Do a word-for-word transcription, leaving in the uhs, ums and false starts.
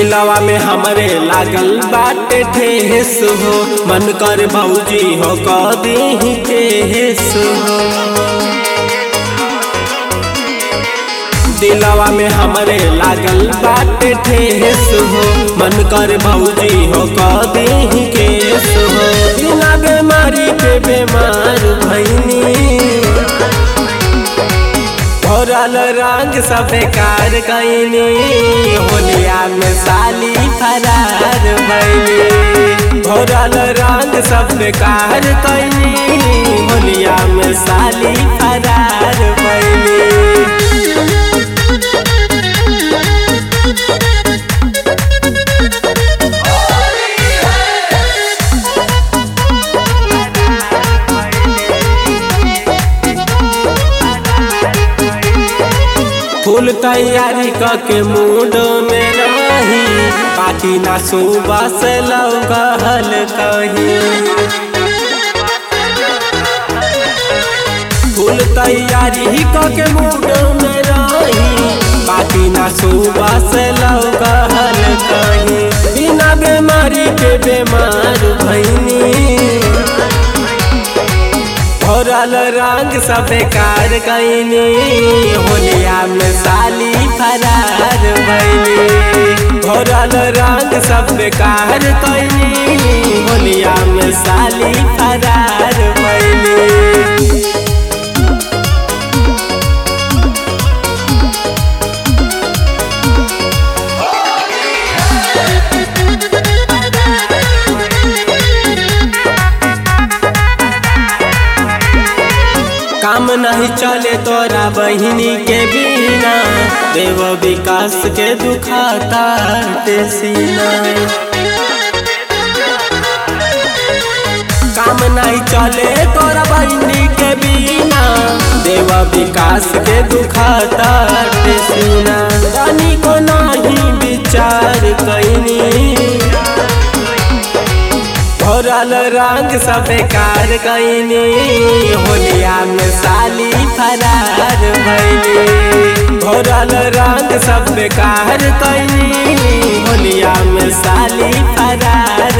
दिलवा में हमरे लागल बाटे ठेस हो, मन कर भौजी हो कदी केस हो। दिलवा में हमरे लागल बाटे ठेस हो, मन कर भौजी हो कदी केस हो। बिना बेमारी के बेमार भैनी, भरल रंग सब बेकार कैनी, होलिया में साली फरार भैनी। भरल रंग सब बेकार कैनी, होलिया में साली फरार भैनी। फूल तैयारी करके मूड में रही, बाकी ना सुबह से लौकल कहीं। फूल तैयारी करके मूड में रही, बाकी ना सुबह से लौकल कहीं। बिना बीमारी के बीमार भैनी, भरल रंग सब बेकार कैनी, होलिया में साली फरार भैनी। भरल रंग सब बेकार कैनी, होलिया में साली फरार भैनी। काम नहीं चले तोरा बहिनी के बिना, देव विकास के दुखाता सीना। काम नहीं चले तोरा बहिनी के बिना, देव विकास के दुखाता सीना। रानी को नहीं विचार कैनी, भरल रंग सब बेकार कैनी, होलिया में साली फरार भैनी। भरल रंग सब बेकार कैनी, होलिया में साली फरार